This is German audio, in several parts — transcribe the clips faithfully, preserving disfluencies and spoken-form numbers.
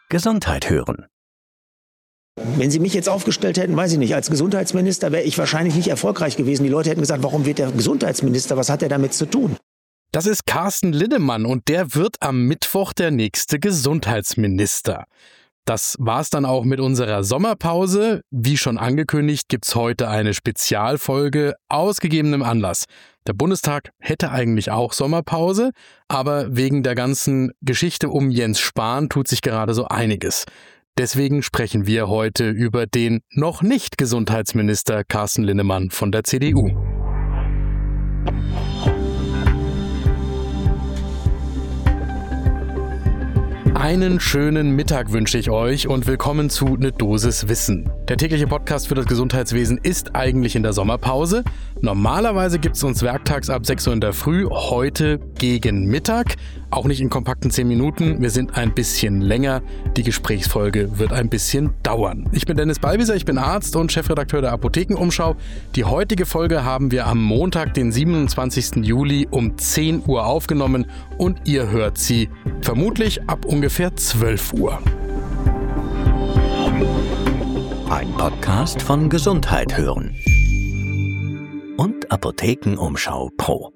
Gesundheit hören. Wenn Sie mich jetzt aufgestellt hätten, weiß ich nicht, als Gesundheitsminister wäre ich wahrscheinlich nicht erfolgreich gewesen. Die Leute hätten gesagt, warum wird der Gesundheitsminister, was hat er damit zu tun? Das ist Carsten Linnemann und der wird am Mittwoch der nächste Gesundheitsminister. Das war's dann auch mit unserer Sommerpause. Wie schon angekündigt, gibt's heute eine Spezialfolge aus gegebenem Anlass. Der Bundestag hätte eigentlich auch Sommerpause, aber wegen der ganzen Geschichte um Jens Spahn tut sich gerade so einiges. Deswegen sprechen wir heute über den noch nicht Gesundheitsminister Carsten Linnemann von der C D U. Einen schönen Mittag wünsche ich euch und willkommen zu Ne Dosis Wissen. Der tägliche Podcast für das Gesundheitswesen ist eigentlich in der Sommerpause. Normalerweise gibt es uns werktags ab sechs Uhr in der Früh, heute gegen Mittag. Auch nicht in kompakten zehn Minuten, wir sind ein bisschen länger. Die Gesprächsfolge wird ein bisschen dauern. Ich bin Dennis Ballwieser, ich bin Arzt und Chefredakteur der Apothekenumschau. Die heutige Folge haben wir am Montag, den siebenundzwanzigsten Juli um zehn Uhr aufgenommen und ihr hört sie vermutlich ab ungefähr zwölf Uhr. Ein Podcast von Gesundheit hören und Apothekenumschau Pro.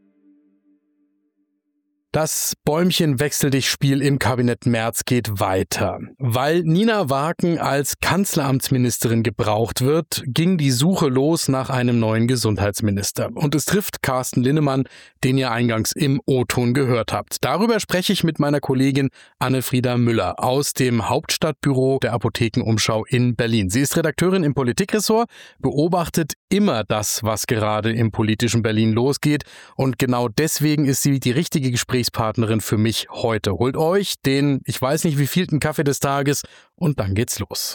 Das Bäumchen-Wechsel-dich-Spiel im Kabinett Merz geht weiter. Weil Nina Warken als Kanzleramtsministerin gebraucht wird, ging die Suche los nach einem neuen Gesundheitsminister. Und es trifft Carsten Linnemann, den ihr eingangs im O-Ton gehört habt. Darüber spreche ich mit meiner Kollegin Anne-Frieda Müller aus dem Hauptstadtbüro der Apothekenumschau in Berlin. Sie ist Redakteurin im Politikressort, beobachtet immer das, was gerade im politischen Berlin losgeht. Und genau deswegen ist sie die richtige Gesprächspartnerin Partnerin für mich heute. Holt euch den, ich weiß nicht wievielten Kaffee des Tages und dann geht's los.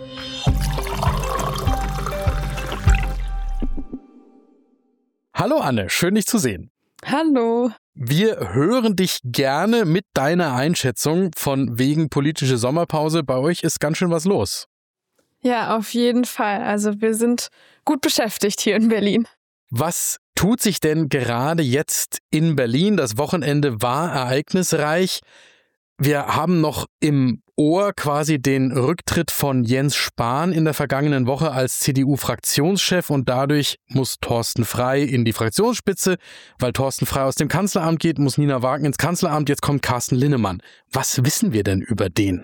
Hallo Anne, schön dich zu sehen. Hallo. Wir hören dich gerne mit deiner Einschätzung von wegen politische Sommerpause. Bei euch ist ganz schön was los. Ja, auf jeden Fall. Also wir sind gut beschäftigt hier in Berlin. Was tut sich denn gerade jetzt in Berlin? Das Wochenende war ereignisreich. Wir haben noch im Ohr quasi den Rücktritt von Jens Spahn in der vergangenen Woche als C D U-Fraktionschef und dadurch muss Thorsten Frey in die Fraktionsspitze. Weil Thorsten Frey aus dem Kanzleramt geht, muss Nina Warken ins Kanzleramt. Jetzt kommt Carsten Linnemann. Was wissen wir denn über den?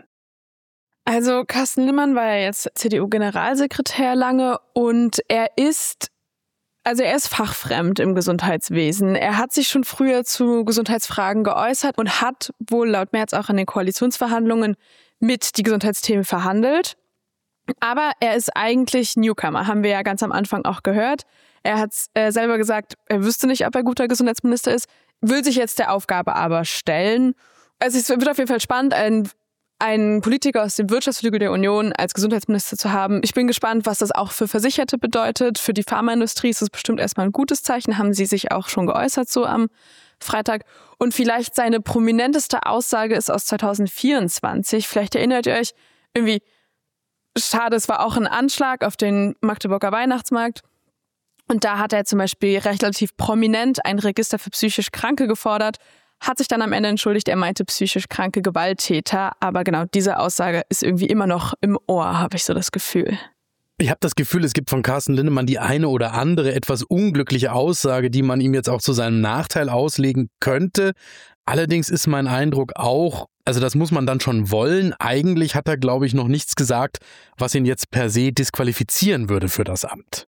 Also Carsten Linnemann war ja jetzt C D U-Generalsekretär lange und er ist Also er ist fachfremd im Gesundheitswesen. Er hat sich schon früher zu Gesundheitsfragen geäußert und hat wohl laut Merz auch an den Koalitionsverhandlungen mit die Gesundheitsthemen verhandelt. Aber er ist eigentlich Newcomer, haben wir ja ganz am Anfang auch gehört. Er hat äh, selber gesagt, er wüsste nicht, ob er guter Gesundheitsminister ist, will sich jetzt der Aufgabe aber stellen. Also es wird auf jeden Fall spannend, ein einen Politiker aus dem Wirtschaftsflügel der Union als Gesundheitsminister zu haben. Ich bin gespannt, was das auch für Versicherte bedeutet. Für die Pharmaindustrie ist es bestimmt erstmal ein gutes Zeichen, haben sie sich auch schon geäußert so am Freitag. Und vielleicht seine prominenteste Aussage ist aus zwanzig vierundzwanzig. Vielleicht erinnert ihr euch, irgendwie, schade, es war auch ein Anschlag auf den Magdeburger Weihnachtsmarkt. Und da hat er zum Beispiel relativ prominent ein Register für psychisch Kranke gefordert, hat sich dann am Ende entschuldigt, er meinte psychisch kranke Gewalttäter. Aber genau diese Aussage ist irgendwie immer noch im Ohr, habe ich so das Gefühl. Ich habe das Gefühl, es gibt von Carsten Linnemann die eine oder andere etwas unglückliche Aussage, die man ihm jetzt auch zu seinem Nachteil auslegen könnte. Allerdings ist mein Eindruck auch, also das muss man dann schon wollen. Eigentlich hat er, glaube ich, noch nichts gesagt, was ihn jetzt per se disqualifizieren würde für das Amt.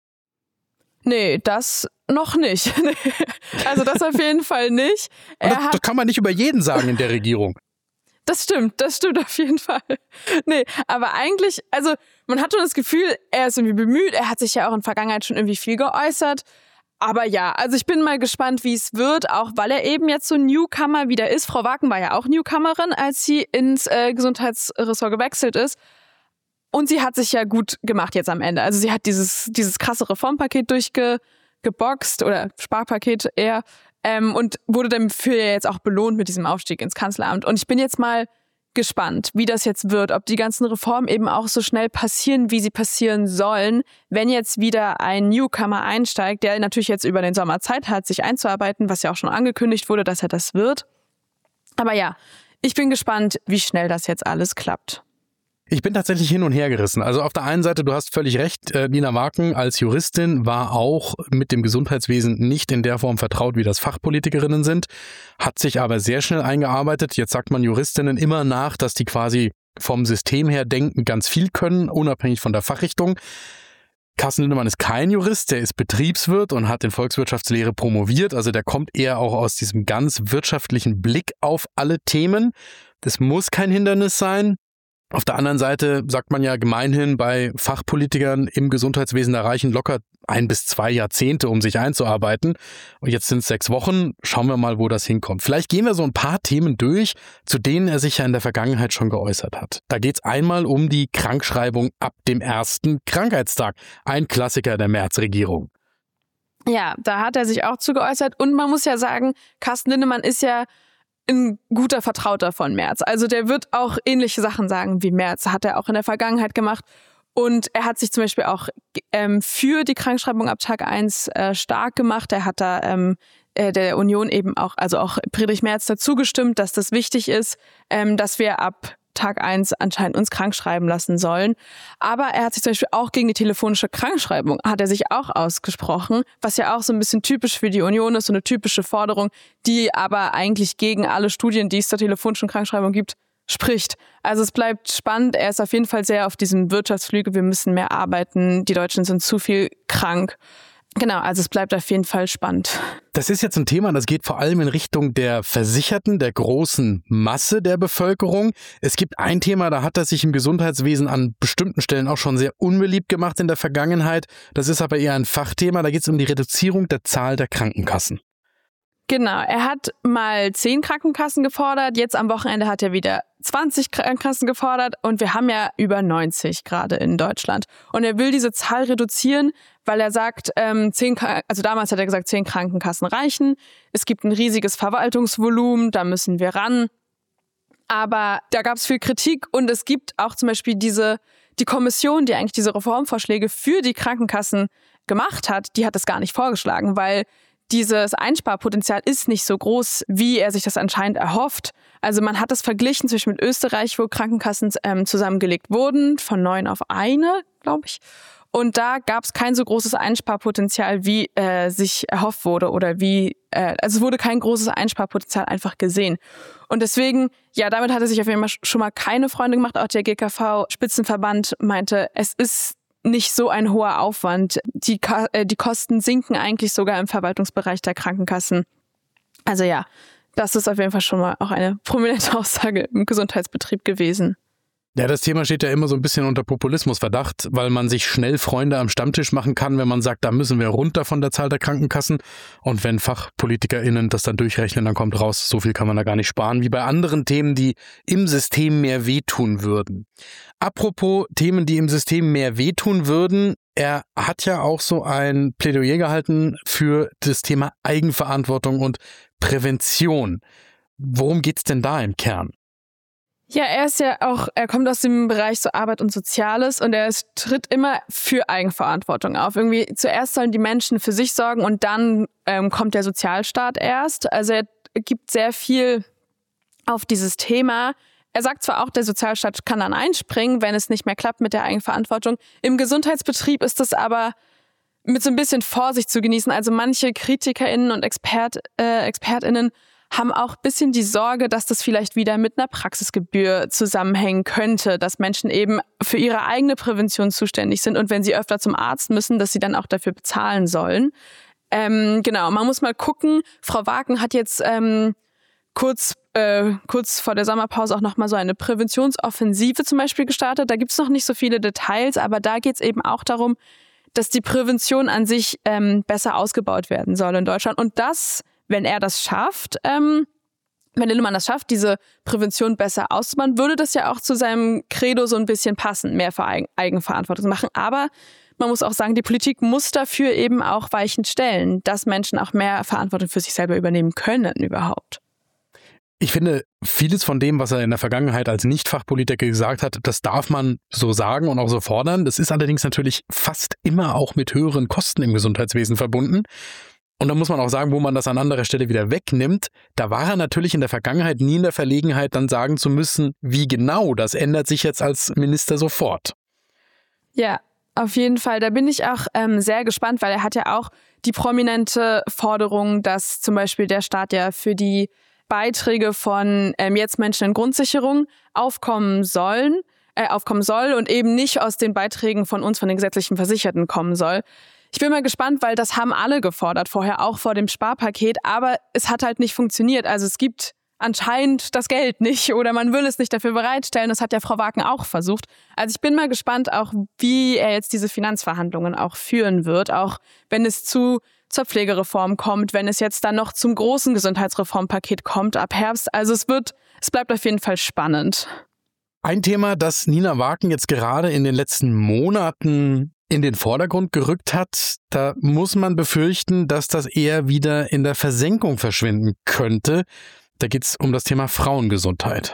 Nee, das noch nicht. Also das auf jeden Fall nicht. Er das, hat, das kann man nicht über jeden sagen in der Regierung. Das stimmt, das stimmt auf jeden Fall. Nee, aber eigentlich, also man hat schon das Gefühl, er ist irgendwie bemüht. Er hat sich ja auch in der Vergangenheit schon irgendwie viel geäußert. Aber ja, also ich bin mal gespannt, wie es wird, auch weil er eben jetzt so Newcomer wieder ist. Frau Warken war ja auch Newcomerin, als sie ins äh, Gesundheitsressort gewechselt ist. Und sie hat sich ja gut gemacht jetzt am Ende. Also sie hat dieses, dieses krasse Reformpaket durchgeboxt oder Sparpaket eher ähm, und wurde dafür jetzt auch belohnt mit diesem Aufstieg ins Kanzleramt. Und ich bin jetzt mal gespannt, wie das jetzt wird, ob die ganzen Reformen eben auch so schnell passieren, wie sie passieren sollen, wenn jetzt wieder ein Newcomer einsteigt, der natürlich jetzt über den Sommer Zeit hat, sich einzuarbeiten, was ja auch schon angekündigt wurde, dass er das wird. Aber ja, ich bin gespannt, wie schnell das jetzt alles klappt. Ich bin tatsächlich hin und her gerissen. Also auf der einen Seite, du hast völlig recht, äh, Nina Warken als Juristin war auch mit dem Gesundheitswesen nicht in der Form vertraut, wie das Fachpolitikerinnen sind, hat sich aber sehr schnell eingearbeitet. Jetzt sagt man Juristinnen immer nach, dass die quasi vom System her denken, ganz viel können, unabhängig von der Fachrichtung. Carsten Linnemann ist kein Jurist, der ist Betriebswirt und hat in Volkswirtschaftslehre promoviert. Also der kommt eher auch aus diesem ganz wirtschaftlichen Blick auf alle Themen. Das muss kein Hindernis sein. Auf der anderen Seite sagt man ja gemeinhin bei Fachpolitikern im Gesundheitswesen, da reichen locker ein bis zwei Jahrzehnte, um sich einzuarbeiten. Und jetzt sind es sechs Wochen. Schauen wir mal, wo das hinkommt. Vielleicht gehen wir so ein paar Themen durch, zu denen er sich ja in der Vergangenheit schon geäußert hat. Da geht es einmal um die Krankschreibung ab dem ersten Krankheitstag. Ein Klassiker der Merz-Regierung. Ja, da hat er sich auch zu geäußert. Und man muss ja sagen, Carsten Linnemann ist ja ein guter Vertrauter von Merz. Also der wird auch ähnliche Sachen sagen wie Merz, hat er auch in der Vergangenheit gemacht. Und er hat sich zum Beispiel auch ähm, für die Krankschreibung ab Tag eins äh, stark gemacht. Er hat da ähm, äh, der Union eben auch, also auch Friedrich Merz dazu gestimmt, dass das wichtig ist, ähm, dass wir ab Tag eins anscheinend uns krank schreiben lassen sollen. Aber er hat sich zum Beispiel auch gegen die telefonische Krankschreibung, hat er sich auch ausgesprochen, was ja auch so ein bisschen typisch für die Union ist, so eine typische Forderung, die aber eigentlich gegen alle Studien, die es zur telefonischen Krankschreibung gibt, spricht. Also es bleibt spannend. Er ist auf jeden Fall sehr auf diesem Wirtschaftsflügel, wir müssen mehr arbeiten, die Deutschen sind zu viel krank. Genau, also es bleibt auf jeden Fall spannend. Das ist jetzt ein Thema, das geht vor allem in Richtung der Versicherten, der großen Masse der Bevölkerung. Es gibt ein Thema, da hat er sich im Gesundheitswesen an bestimmten Stellen auch schon sehr unbeliebt gemacht in der Vergangenheit. Das ist aber eher ein Fachthema, da geht es um die Reduzierung der Zahl der Krankenkassen. Genau, er hat mal zehn Krankenkassen gefordert, jetzt am Wochenende hat er wieder zwanzig Krankenkassen gefordert und wir haben ja über neunzig gerade in Deutschland. Und er will diese Zahl reduzieren, weil er sagt, ähm, zehn, also damals hat er gesagt, zehn Krankenkassen reichen. Es gibt ein riesiges Verwaltungsvolumen, da müssen wir ran. Aber da gab es viel Kritik und es gibt auch zum Beispiel diese, die Kommission, die eigentlich diese Reformvorschläge für die Krankenkassen gemacht hat, die hat das gar nicht vorgeschlagen, weil dieses Einsparpotenzial ist nicht so groß, wie er sich das anscheinend erhofft. Also man hat es verglichen zwischen mit Österreich, wo Krankenkassen ähm, zusammengelegt wurden, von neun auf eine, glaube ich. Und da gab es kein so großes Einsparpotenzial, wie äh, sich erhofft wurde oder wie, äh, also es wurde kein großes Einsparpotenzial einfach gesehen. Und deswegen, ja, damit hat er sich auf jeden Fall schon mal keine Freunde gemacht. Auch der G K V-Spitzenverband meinte, es ist nicht so ein hoher Aufwand. Die, äh, die Kosten sinken eigentlich sogar im Verwaltungsbereich der Krankenkassen. Also ja, das ist auf jeden Fall schon mal auch eine prominente Aussage im Gesundheitsbetrieb gewesen. Ja, das Thema steht ja immer so ein bisschen unter Populismusverdacht, weil man sich schnell Freunde am Stammtisch machen kann, wenn man sagt, da müssen wir runter von der Zahl der Krankenkassen. Und wenn FachpolitikerInnen das dann durchrechnen, dann kommt raus, so viel kann man da gar nicht sparen, wie bei anderen Themen, die im System mehr wehtun würden. Apropos Themen, die im System mehr wehtun würden, er hat ja auch so ein Plädoyer gehalten für das Thema Eigenverantwortung und Prävention. Worum geht's denn da im Kern? Ja, er ist ja auch, er kommt aus dem Bereich so Arbeit und Soziales und er ist, tritt immer für Eigenverantwortung auf. Irgendwie zuerst sollen die Menschen für sich sorgen und dann ähm, kommt der Sozialstaat erst. Also er gibt sehr viel auf dieses Thema. Er sagt zwar auch, der Sozialstaat kann dann einspringen, wenn es nicht mehr klappt mit der Eigenverantwortung. Im Gesundheitsbetrieb ist das aber mit so ein bisschen Vorsicht zu genießen. Also manche KritikerInnen und Expert, äh, ExpertInnen haben auch ein bisschen die Sorge, dass das vielleicht wieder mit einer Praxisgebühr zusammenhängen könnte, dass Menschen eben für ihre eigene Prävention zuständig sind und wenn sie öfter zum Arzt müssen, dass sie dann auch dafür bezahlen sollen. Ähm, genau, man muss mal gucken. Frau Warken hat jetzt ähm, kurz, äh, kurz vor der Sommerpause auch nochmal so eine Präventionsoffensive zum Beispiel gestartet. Da gibt's noch nicht so viele Details, aber da geht's eben auch darum, dass die Prävention an sich ähm, besser ausgebaut werden soll in Deutschland. Und das, wenn er das schafft, ähm, wenn Linnemann das schafft, diese Prävention besser auszubauen, würde das ja auch zu seinem Credo so ein bisschen passen, mehr für Eigen- Eigenverantwortung zu machen. Aber man muss auch sagen, die Politik muss dafür eben auch Weichen stellen, dass Menschen auch mehr Verantwortung für sich selber übernehmen können überhaupt. Ich finde, vieles von dem, was er in der Vergangenheit als Nicht-Fachpolitiker gesagt hat, das darf man so sagen und auch so fordern. Das ist allerdings natürlich fast immer auch mit höheren Kosten im Gesundheitswesen verbunden. Und da muss man auch sagen, wo man das an anderer Stelle wieder wegnimmt, da war er natürlich in der Vergangenheit nie in der Verlegenheit, dann sagen zu müssen, wie genau, das ändert sich jetzt als Minister sofort. Ja, auf jeden Fall. Da bin ich auch ähm, sehr gespannt, weil er hat ja auch die prominente Forderung, dass zum Beispiel der Staat ja für die Beiträge von ähm, jetzt Menschen in Grundsicherung aufkommen sollen, äh, aufkommen soll und eben nicht aus den Beiträgen von uns, von den gesetzlichen Versicherten kommen soll. Ich bin mal gespannt, weil das haben alle gefordert vorher, auch vor dem Sparpaket, aber es hat halt nicht funktioniert. Also es gibt anscheinend das Geld nicht oder man will es nicht dafür bereitstellen. Das hat ja Frau Wagen auch versucht. Also ich bin mal gespannt, auch wie er jetzt diese Finanzverhandlungen auch führen wird, auch wenn es zu zur Pflegereform kommt, wenn es jetzt dann noch zum großen Gesundheitsreformpaket kommt ab Herbst. Also es wird, es bleibt auf jeden Fall spannend. Ein Thema, das Nina Wagen jetzt gerade in den letzten Monaten in den Vordergrund gerückt hat, da muss man befürchten, dass das eher wieder in der Versenkung verschwinden könnte. Da geht es um das Thema Frauengesundheit.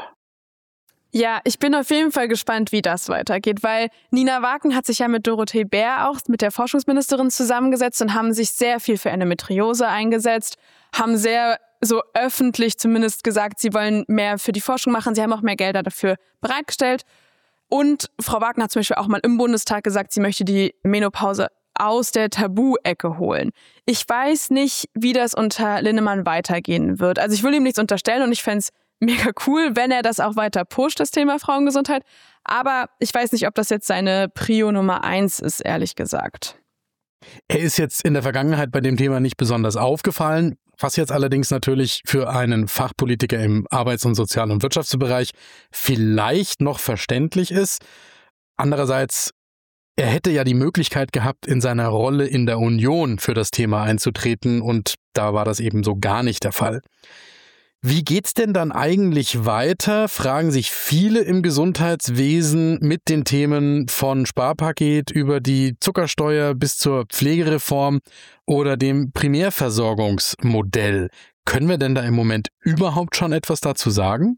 Ja, ich bin auf jeden Fall gespannt, wie das weitergeht, weil Nina Wagen hat sich ja mit Dorothee Bär auch, mit der Forschungsministerin, zusammengesetzt und haben sich sehr viel für Endometriose eingesetzt, haben sehr so öffentlich zumindest gesagt, sie wollen mehr für die Forschung machen, sie haben auch mehr Gelder dafür bereitgestellt. Und Frau Wagen hat zum Beispiel auch mal im Bundestag gesagt, sie möchte die Menopause aus der Tabu-Ecke holen. Ich weiß nicht, wie das unter Linnemann weitergehen wird. Also ich will ihm nichts unterstellen und ich fände es mega cool, wenn er das auch weiter pusht, das Thema Frauengesundheit. Aber ich weiß nicht, ob das jetzt seine Prio Nummer eins ist, ehrlich gesagt. Er ist jetzt in der Vergangenheit bei dem Thema nicht besonders aufgefallen, was jetzt allerdings natürlich für einen Fachpolitiker im Arbeits- und Sozial- und Wirtschaftsbereich vielleicht noch verständlich ist. Andererseits, er hätte ja die Möglichkeit gehabt, in seiner Rolle in der Union für das Thema einzutreten und da war das eben so gar nicht der Fall. Wie geht's denn dann eigentlich weiter, fragen sich viele im Gesundheitswesen mit den Themen von Sparpaket über die Zuckersteuer bis zur Pflegereform oder dem Primärversorgungsmodell. Können wir denn da im Moment überhaupt schon etwas dazu sagen?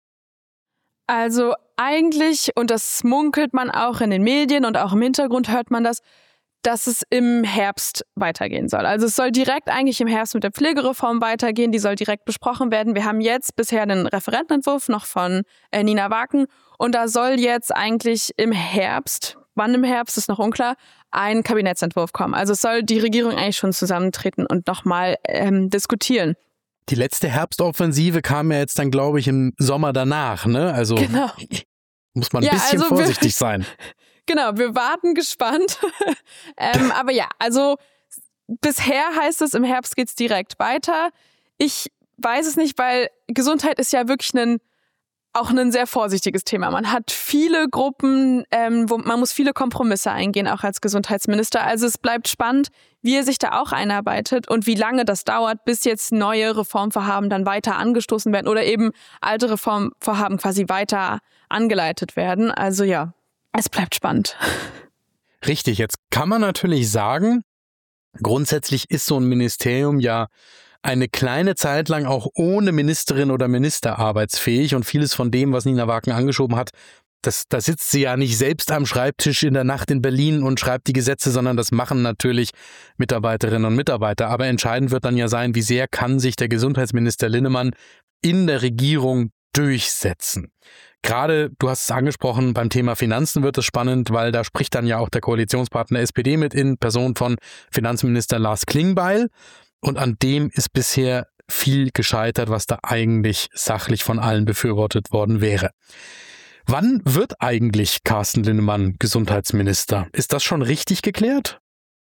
Also eigentlich, und das munkelt man auch in den Medien und auch im Hintergrund hört man das, dass es im Herbst weitergehen soll. Also es soll direkt eigentlich im Herbst mit der Pflegereform weitergehen, die soll direkt besprochen werden. Wir haben jetzt bisher einen Referentenentwurf noch von äh, Nina Wagen und da soll jetzt eigentlich im Herbst, wann im Herbst ist noch unklar, ein Kabinettsentwurf kommen. Also es soll die Regierung eigentlich schon zusammentreten und nochmal ähm, diskutieren. Die letzte Herbstoffensive kam ja jetzt dann, glaube ich, im Sommer danach, ne? Also genau. Muss man ein ja, bisschen also vorsichtig wir, sein. Genau, wir warten gespannt. ähm, aber ja, also bisher heißt es, im Herbst geht's direkt weiter. Ich weiß es nicht, weil Gesundheit ist ja wirklich ein, auch ein sehr vorsichtiges Thema. Man hat viele Gruppen, ähm, wo man muss viele Kompromisse eingehen, auch als Gesundheitsminister. Also es bleibt spannend, wie er sich da auch einarbeitet und wie lange das dauert, bis jetzt neue Reformvorhaben dann weiter angestoßen werden oder eben alte Reformvorhaben quasi weiter angeleitet werden. Also ja, es bleibt spannend. Richtig, jetzt kann man natürlich sagen, grundsätzlich ist so ein Ministerium ja eine kleine Zeit lang auch ohne Ministerin oder Minister arbeitsfähig und vieles von dem, was Nina Wagen angeschoben hat, das, da sitzt sie ja nicht selbst am Schreibtisch in der Nacht in Berlin und schreibt die Gesetze, sondern das machen natürlich Mitarbeiterinnen und Mitarbeiter. Aber entscheidend wird dann ja sein, wie sehr kann sich der Gesundheitsminister Linnemann in der Regierung durchsetzen. Gerade, du hast es angesprochen, beim Thema Finanzen wird es spannend, weil da spricht dann ja auch der Koalitionspartner S P D mit in Person von Finanzminister Lars Klingbeil. Und an dem ist bisher viel gescheitert, was da eigentlich sachlich von allen befürwortet worden wäre. Wann wird eigentlich Carsten Linnemann Gesundheitsminister? Ist das schon richtig geklärt?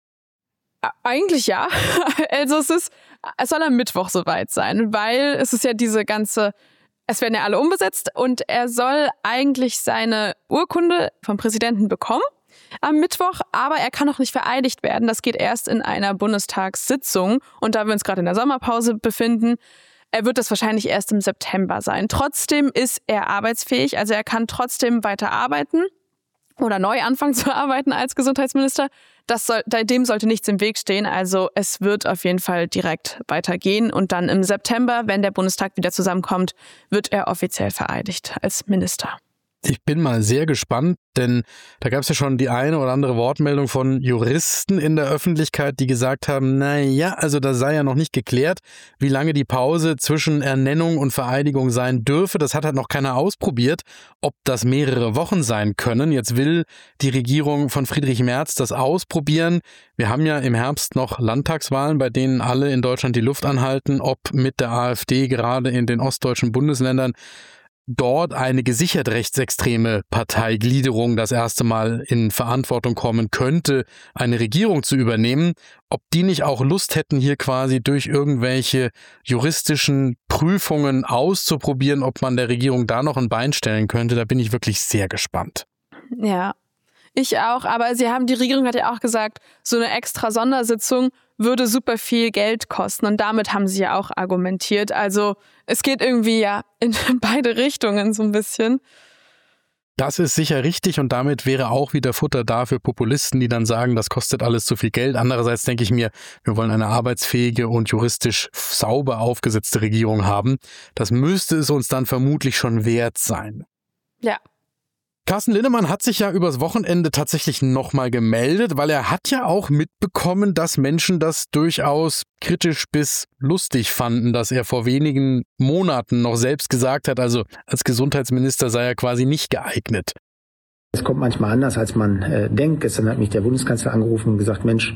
Eigentlich ja. Also es ist, es soll am Mittwoch soweit sein, weil es ist ja diese ganze, es werden ja alle umbesetzt und er soll eigentlich seine Urkunde vom Präsidenten bekommen am Mittwoch, aber er kann noch nicht vereidigt werden. Das geht erst in einer Bundestagssitzung und da wir uns gerade in der Sommerpause befinden, er wird das wahrscheinlich erst im September sein. Trotzdem ist er arbeitsfähig, also er kann trotzdem weiter arbeiten oder neu anfangen zu arbeiten als Gesundheitsminister. Das soll, dem sollte nichts im Weg stehen, also es wird auf jeden Fall direkt weitergehen und dann im September, wenn der Bundestag wieder zusammenkommt, wird er offiziell vereidigt als Minister. Ich bin mal sehr gespannt, denn da gab es ja schon die eine oder andere Wortmeldung von Juristen in der Öffentlichkeit, die gesagt haben, na ja, also da sei ja noch nicht geklärt, wie lange die Pause zwischen Ernennung und Vereidigung sein dürfe. Das hat halt noch keiner ausprobiert, ob das mehrere Wochen sein können. Jetzt will die Regierung von Friedrich Merz das ausprobieren. Wir haben ja im Herbst noch Landtagswahlen, bei denen alle in Deutschland die Luft anhalten, ob mit der AfD gerade in den ostdeutschen Bundesländern dort eine gesichert rechtsextreme Parteigliederung das erste Mal in Verantwortung kommen könnte, eine Regierung zu übernehmen, ob die nicht auch Lust hätten, hier quasi durch irgendwelche juristischen Prüfungen auszuprobieren, ob man der Regierung da noch ein Bein stellen könnte. Da bin ich wirklich sehr gespannt. Ja, ich auch. Aber sie haben, die Regierung hat ja auch gesagt, so eine extra Sondersitzung würde super viel Geld kosten. Und damit haben sie ja auch argumentiert. Also es geht irgendwie ja in beide Richtungen so ein bisschen. Das ist sicher richtig und damit wäre auch wieder Futter da für Populisten, die dann sagen, das kostet alles zu viel Geld. Andererseits denke ich mir, wir wollen eine arbeitsfähige und juristisch sauber aufgesetzte Regierung haben. Das müsste es uns dann vermutlich schon wert sein. Ja. Carsten Linnemann hat sich ja übers Wochenende tatsächlich nochmal gemeldet, weil er hat ja auch mitbekommen, dass Menschen das durchaus kritisch bis lustig fanden, dass er vor wenigen Monaten noch selbst gesagt hat, also als Gesundheitsminister sei er quasi nicht geeignet. Es kommt manchmal anders, als man äh, denkt. Gestern hat mich der Bundeskanzler angerufen und gesagt, Mensch,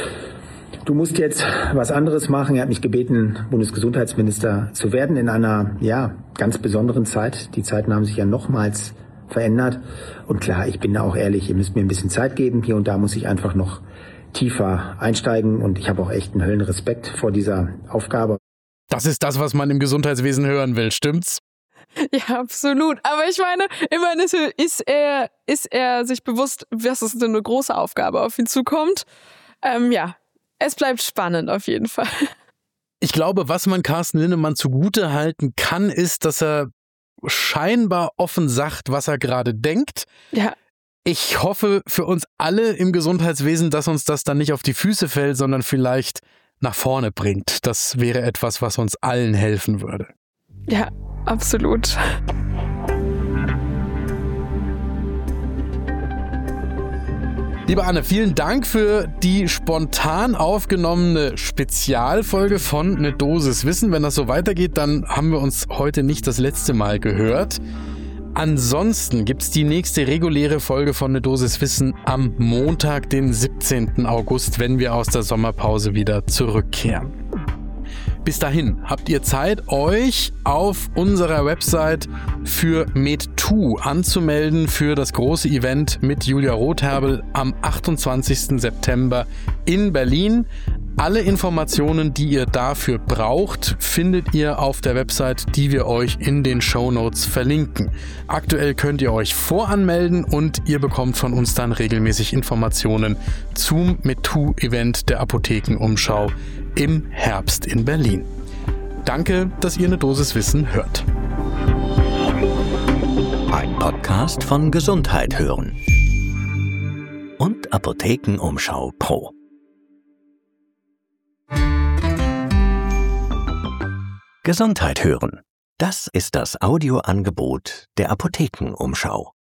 du musst jetzt was anderes machen. Er hat mich gebeten, Bundesgesundheitsminister zu werden in einer ja ganz besonderen Zeit. Die Zeiten haben sich ja nochmals verändert. Und klar, ich bin da auch ehrlich, ihr müsst mir ein bisschen Zeit geben. Hier und da muss ich einfach noch tiefer einsteigen und ich habe auch echt einen Höllenrespekt vor dieser Aufgabe. Das ist das, was man im Gesundheitswesen hören will, stimmt's? Ja, absolut. Aber ich meine, immerhin ist, ist, er, ist er sich bewusst, was ist denn eine große Aufgabe auf ihn zukommt. Ähm, ja, es bleibt spannend auf jeden Fall. Ich glaube, was man Carsten Linnemann zugute halten kann, ist, dass er scheinbar offen sagt, was er gerade denkt. Ja. Ich hoffe für uns alle im Gesundheitswesen, dass uns das dann nicht auf die Füße fällt, sondern vielleicht nach vorne bringt. Das wäre etwas, was uns allen helfen würde. Ja, absolut. Liebe Anne, vielen Dank für die spontan aufgenommene Spezialfolge von Eine Dosis Wissen. Wenn das so weitergeht, dann haben wir uns heute nicht das letzte Mal gehört. Ansonsten gibt's die nächste reguläre Folge von Eine Dosis Wissen am Montag, den siebzehnten August, wenn wir aus der Sommerpause wieder zurückkehren. Bis dahin habt ihr Zeit, euch auf unserer Website für MedToo anzumelden für das große Event mit Julia Rotherbel am achtundzwanzigsten September in Berlin. Alle Informationen, die ihr dafür braucht, findet ihr auf der Website, die wir euch in den Shownotes verlinken. Aktuell könnt ihr euch voranmelden und ihr bekommt von uns dann regelmäßig Informationen zum MedToo-Event der Apothekenumschau im Herbst in Berlin. Danke, dass ihr Eine Dosis Wissen hört. Ein Podcast von Gesundheit hören und Apothekenumschau Pro. Gesundheit hören. Das ist das Audioangebot der Apothekenumschau.